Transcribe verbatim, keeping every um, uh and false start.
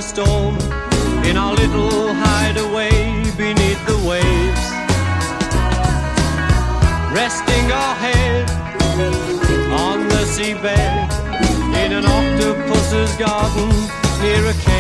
the storm, in our little hideaway beneath the waves, resting our head on the seabed in an octopus's garden near a cave.